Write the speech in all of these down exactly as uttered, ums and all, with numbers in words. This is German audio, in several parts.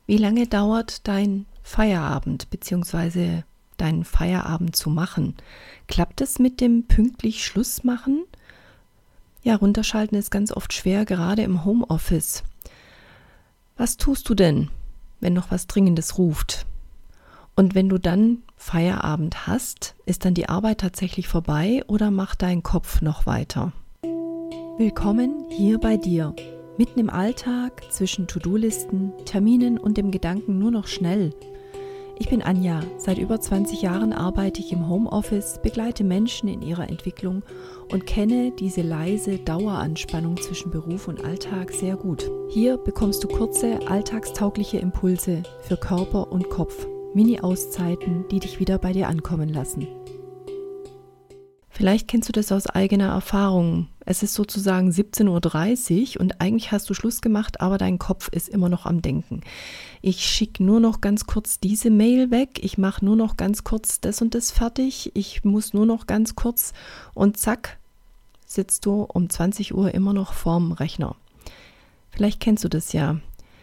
Wie lange dauert dein Feierabend bzw. deinen Feierabend zu machen? Klappt es mit dem pünktlich Schluss machen? Ja, runterschalten ist ganz oft schwer, gerade im Homeoffice. Was tust du denn, wenn noch was Dringendes ruft? Und wenn du dann Feierabend hast, ist dann die Arbeit tatsächlich vorbei oder macht dein Kopf noch weiter? Willkommen hier bei dir. Mitten im Alltag, zwischen To-Do-Listen, Terminen und dem Gedanken nur noch schnell. Ich bin Anja, seit über zwanzig Jahren arbeite ich im Homeoffice, begleite Menschen in ihrer Entwicklung und kenne diese leise Daueranspannung zwischen Beruf und Alltag sehr gut. Hier bekommst du kurze, alltagstaugliche Impulse für Körper und Kopf, Mini-Auszeiten, die dich wieder bei dir ankommen lassen. Vielleicht kennst du das aus eigener Erfahrung. Es ist sozusagen siebzehn Uhr dreißig und eigentlich hast du Schluss gemacht, aber dein Kopf ist immer noch am Denken. Ich schicke nur noch ganz kurz diese Mail weg, ich mache nur noch ganz kurz das und das fertig, ich muss nur noch ganz kurz und zack, sitzt du um zwanzig Uhr immer noch vorm Rechner. Vielleicht kennst du das ja.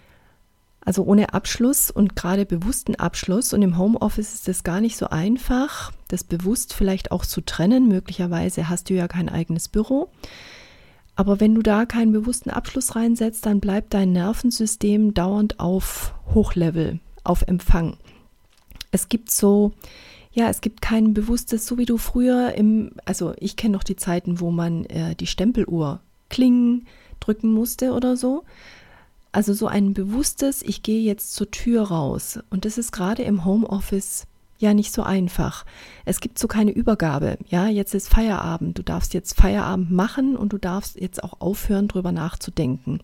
Also ohne Abschluss und gerade bewussten Abschluss, und im Homeoffice ist es gar nicht so einfach, das bewusst vielleicht auch zu trennen. Möglicherweise hast du ja kein eigenes Büro. Aber wenn du da keinen bewussten Abschluss reinsetzt, dann bleibt dein Nervensystem dauernd auf Hochlevel, auf Empfang. Es gibt so, ja, es gibt kein bewusstes, so wie du früher im, also ich kenne noch die Zeiten, wo man äh, die Stempeluhr klingen drücken musste oder so. Also so ein bewusstes, ich gehe jetzt zur Tür raus. Und das ist gerade im Homeoffice ja nicht so einfach. Es gibt so keine Übergabe. Ja, jetzt ist Feierabend. Du darfst jetzt Feierabend machen und du darfst jetzt auch aufhören, drüber nachzudenken.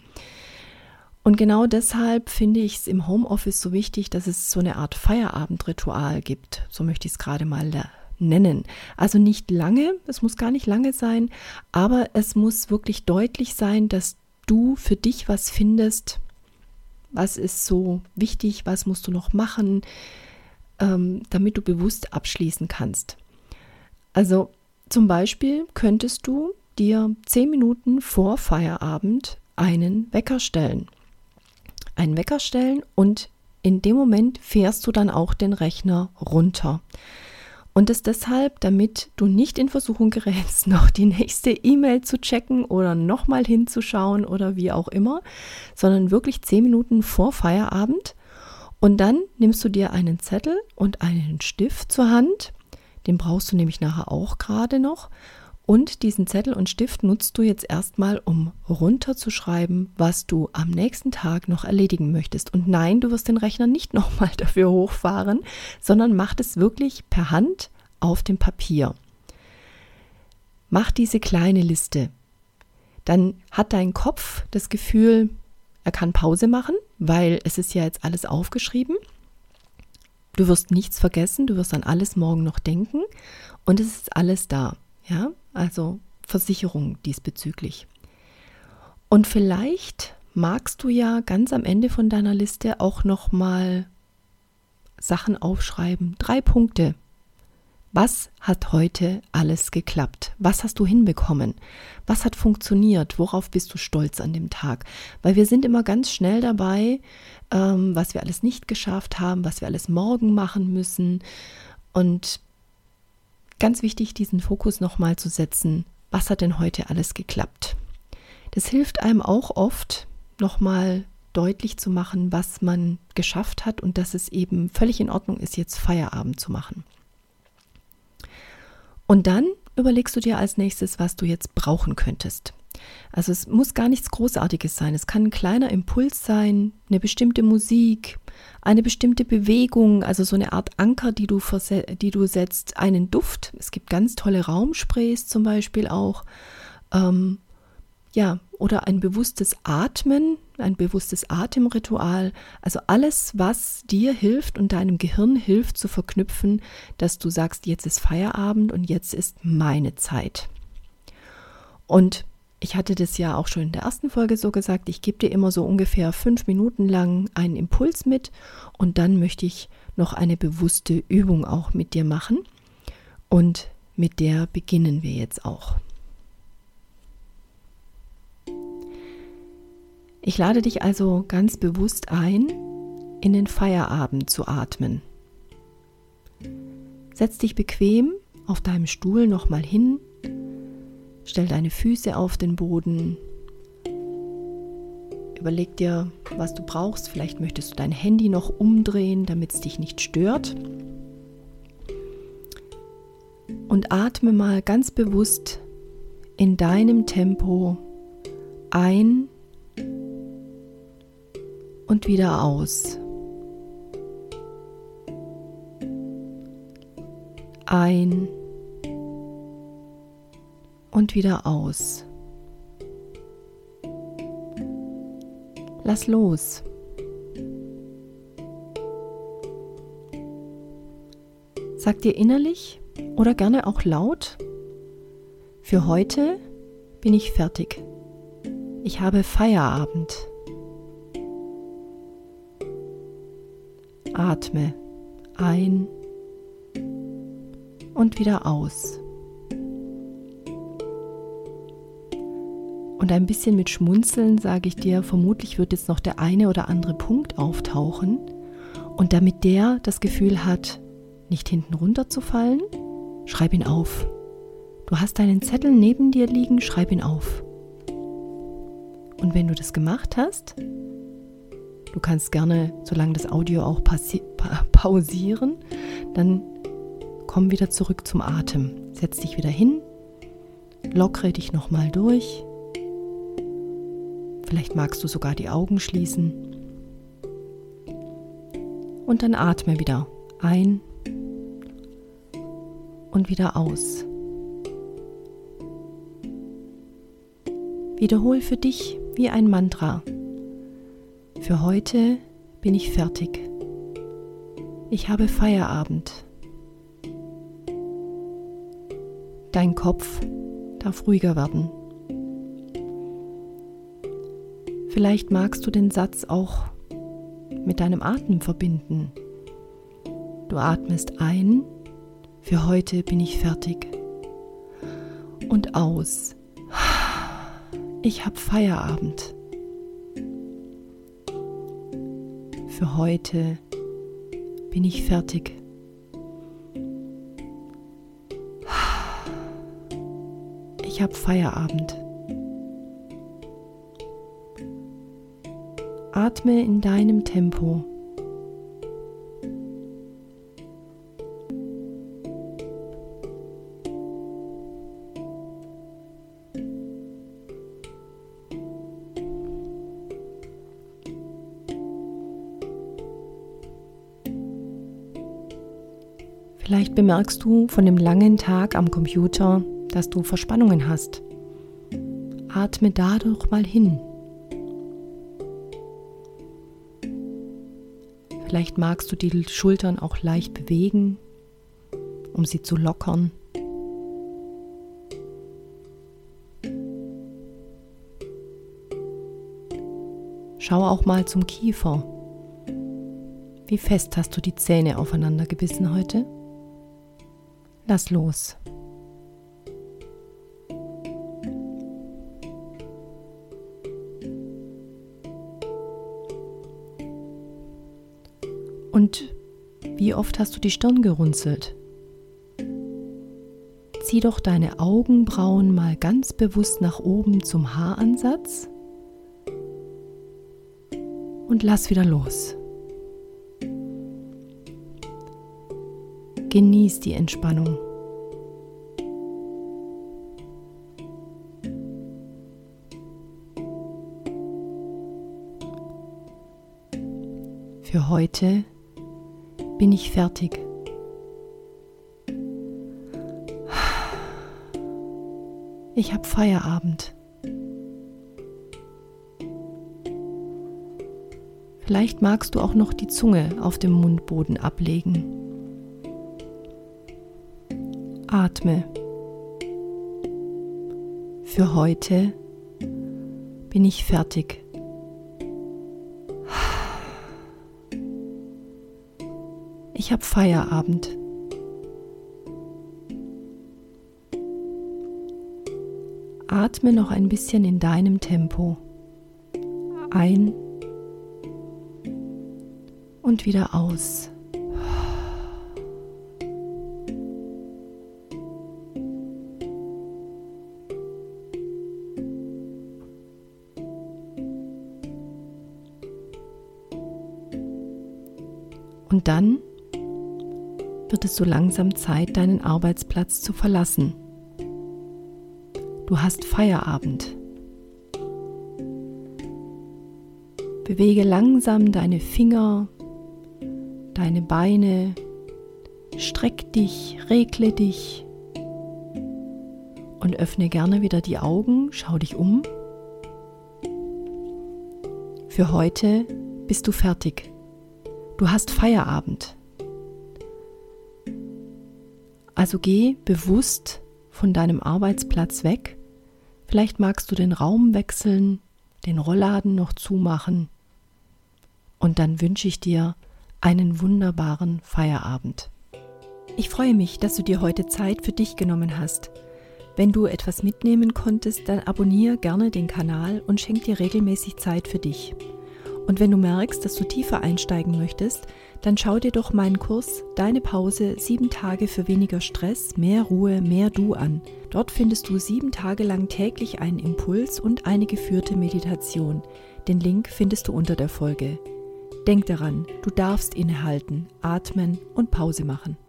Und genau deshalb finde ich es im Homeoffice so wichtig, dass es so eine Art Feierabendritual gibt. So möchte ich es gerade mal nennen. Also nicht lange, es muss gar nicht lange sein, aber es muss wirklich deutlich sein, dass du für dich was findest, was ist so wichtig, was musst du noch machen, ähm, damit du bewusst abschließen kannst. Also zum Beispiel könntest du dir zehn Minuten vor Feierabend einen Wecker stellen. Einen Wecker stellen und in dem Moment fährst du dann auch den Rechner runter. Und das deshalb, damit du nicht in Versuchung gerätst, noch die nächste E-Mail zu checken oder nochmal hinzuschauen oder wie auch immer, sondern wirklich zehn Minuten vor Feierabend. Und dann nimmst du dir einen Zettel und einen Stift zur Hand, den brauchst du nämlich nachher auch gerade noch. Und diesen Zettel und Stift nutzt du jetzt erstmal, um runterzuschreiben, was du am nächsten Tag noch erledigen möchtest. Und nein, du wirst den Rechner nicht nochmal dafür hochfahren, sondern mach es wirklich per Hand auf dem Papier. Mach diese kleine Liste. Dann hat dein Kopf das Gefühl, er kann Pause machen, weil es ist ja jetzt alles aufgeschrieben. Du wirst nichts vergessen, du wirst an alles morgen noch denken und es ist alles da. Ja, also Versicherung diesbezüglich. Und vielleicht magst du ja ganz am Ende von deiner Liste auch nochmal Sachen aufschreiben. Drei Punkte. Was hat heute alles geklappt? Was hast du hinbekommen? Was hat funktioniert? Worauf bist du stolz an dem Tag? Weil wir sind immer ganz schnell dabei, ähm, was wir alles nicht geschafft haben, was wir alles morgen machen müssen. Und ganz wichtig, diesen Fokus nochmal zu setzen. Was hat denn heute alles geklappt? Das hilft einem auch oft, nochmal deutlich zu machen, was man geschafft hat und dass es eben völlig in Ordnung ist, jetzt Feierabend zu machen. Und dann überlegst du dir als nächstes, was du jetzt brauchen könntest. Also es muss gar nichts Großartiges sein. Es kann ein kleiner Impuls sein, eine bestimmte Musik, eine bestimmte Bewegung, also so eine Art Anker, die du, verse- die du setzt, einen Duft. Es gibt ganz tolle Raumsprays zum Beispiel auch. Ähm, ja, oder ein bewusstes Atmen, ein bewusstes Atemritual. Also alles, was dir hilft und deinem Gehirn hilft zu verknüpfen, dass du sagst, jetzt ist Feierabend und jetzt ist meine Zeit. Und ich hatte das ja auch schon in der ersten Folge so gesagt, ich gebe dir immer so ungefähr fünf Minuten lang einen Impuls mit und dann möchte ich noch eine bewusste Übung auch mit dir machen und mit der beginnen wir jetzt auch. Ich lade dich also ganz bewusst ein, in den Feierabend zu atmen. Setz dich bequem auf deinem Stuhl nochmal hin, stell deine Füße auf den Boden, überleg dir, was du brauchst. Vielleicht möchtest du dein Handy noch umdrehen, damit es dich nicht stört. Und atme mal ganz bewusst in deinem Tempo ein und wieder aus. Ein und wieder aus. Lass los. Sag dir innerlich oder gerne auch laut: Für heute bin ich fertig. Ich habe Feierabend. Atme ein und wieder aus. Und ein bisschen mit Schmunzeln sage ich dir, vermutlich wird jetzt noch der eine oder andere Punkt auftauchen. Und damit der das Gefühl hat, nicht hinten runterzufallen, schreib ihn auf. Du hast deinen Zettel neben dir liegen, schreib ihn auf. Und wenn du das gemacht hast, du kannst gerne, solange das Audio auch passi- pa- pausieren, dann komm wieder zurück zum Atem. Setz dich wieder hin, lockere dich nochmal durch. Vielleicht magst du sogar die Augen schließen. Und dann atme wieder ein und wieder aus. Wiederhol für dich wie ein Mantra: Für heute bin ich fertig. Ich habe Feierabend. Dein Kopf darf ruhiger werden. Vielleicht magst du den Satz auch mit deinem Atem verbinden. Du atmest ein: Für heute bin ich fertig. Und aus: Ich habe Feierabend. Für heute bin ich fertig. Ich habe Feierabend. Atme in deinem Tempo. Vielleicht bemerkst du von dem langen Tag am Computer, dass du Verspannungen hast. Atme dadurch mal hin. Vielleicht magst du die Schultern auch leicht bewegen, um sie zu lockern. Schau auch mal zum Kiefer. Wie fest hast du die Zähne aufeinander gebissen heute? Lass los. Und wie oft hast du die Stirn gerunzelt? Zieh doch deine Augenbrauen mal ganz bewusst nach oben zum Haaransatz und lass wieder los. Genieß die Entspannung. Für heute bin ich fertig. Ich habe Feierabend. Vielleicht magst du auch noch die Zunge auf dem Mundboden ablegen. Atme. Für heute bin ich fertig. Ich habe Feierabend. Atme noch ein bisschen in deinem Tempo. Ein und wieder aus. Und dann wird es so langsam Zeit, deinen Arbeitsplatz zu verlassen. Du hast Feierabend. Bewege langsam deine Finger, deine Beine, streck dich, regle dich und öffne gerne wieder die Augen, schau dich um. Für heute bist du fertig. Du hast Feierabend. Also geh bewusst von deinem Arbeitsplatz weg. Vielleicht magst du den Raum wechseln, den Rollladen noch zumachen. Und dann wünsche ich dir einen wunderbaren Feierabend. Ich freue mich, dass du dir heute Zeit für dich genommen hast. Wenn du etwas mitnehmen konntest, dann abonniere gerne den Kanal und schenk dir regelmäßig Zeit für dich. Und wenn du merkst, dass du tiefer einsteigen möchtest, dann schau dir doch meinen Kurs Deine Pause, sieben Tage für weniger Stress, mehr Ruhe, mehr Du an. Dort findest du sieben Tage lang täglich einen Impuls und eine geführte Meditation. Den Link findest du unter der Folge. Denk daran, du darfst innehalten, atmen und Pause machen.